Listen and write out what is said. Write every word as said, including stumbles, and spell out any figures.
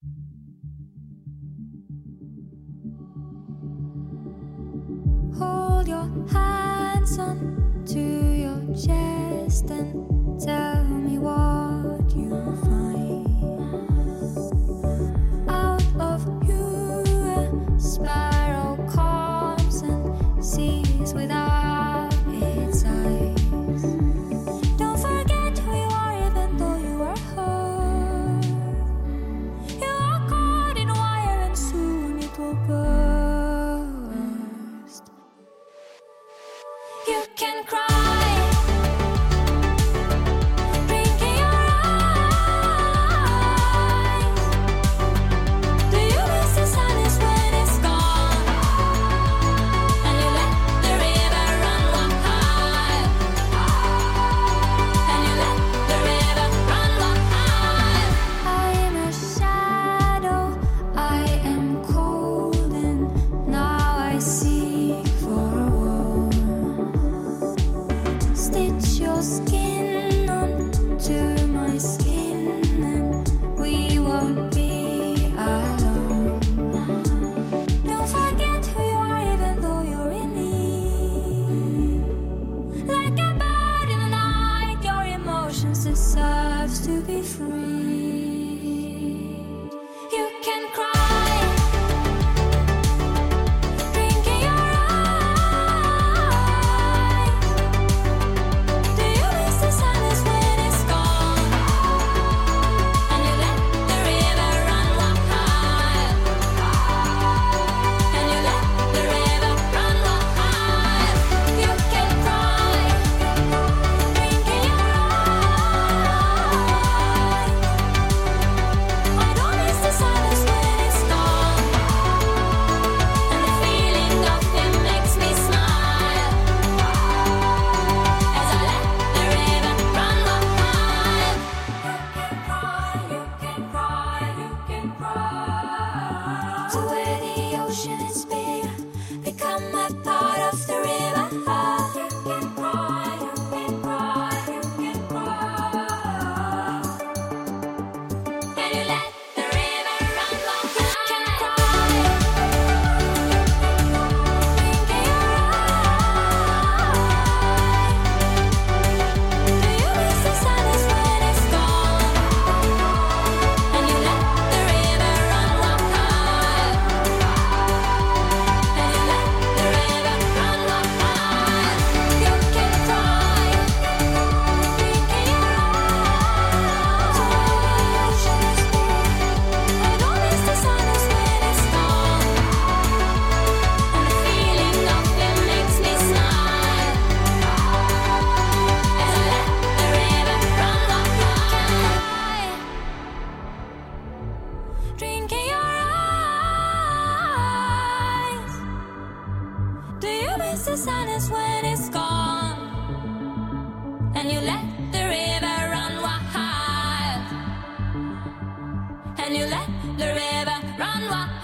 Hold your hands on to your chest and tell me what you find. Out of you a sparrow comes and sees without its eyes. Don't forget who you are even though you are hurt. You are caught in wire and soon it will burst. You can cry. Skin onto my skin and we won't be alone. Don't forget who you are even though you're in need. Like a bird in the night, your emotions deserve to be free. You can cry. Drink in your eyes. Do you miss the sadness when it's gone? And you let the river run wild. And you let the river run wild.